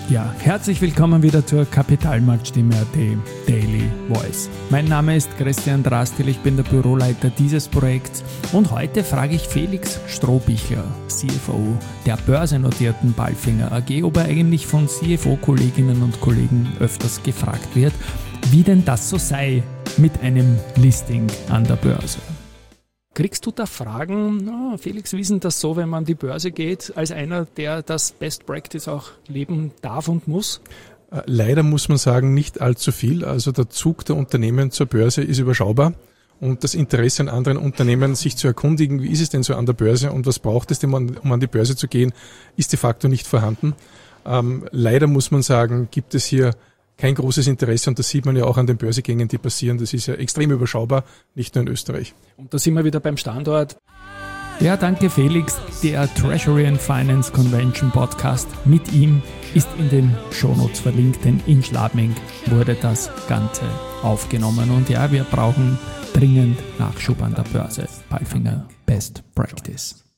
Ja, herzlich willkommen wieder zur Kapitalmarktstimme.at Daily Voice. Mein Name ist Christian Drastil, ich bin der Büroleiter dieses Projekts und heute frage ich Felix Strohbichler, CFO der börsennotierten Palfinger AG, ob er eigentlich von CFO-Kolleginnen und Kollegen öfters gefragt wird, wie denn das so sei mit einem Listing an der Börse. Kriegst du da Fragen, Felix, wie ist denn das so, wenn man an die Börse geht, als einer, der das Best Practice auch leben darf und muss? Leider muss man sagen, nicht allzu viel. Also der Zug der Unternehmen zur Börse ist überschaubar und das Interesse an anderen Unternehmen, sich zu erkundigen, wie ist es denn so an der Börse und was braucht es denn, um an die Börse zu gehen, ist de facto nicht vorhanden. Leider muss man sagen, gibt es hier kein großes Interesse und das sieht man ja auch an den Börsegängen, die passieren. Das ist ja extrem überschaubar, nicht nur in Österreich. Und da sind wir wieder beim Standort. Ja, danke Felix. Der Treasury and Finance Convention Podcast mit ihm ist in den Shownotes verlinkt, denn in Schladming wurde das Ganze aufgenommen. Und ja, wir brauchen dringend Nachschub an der Börse. Palfinger Best Practice.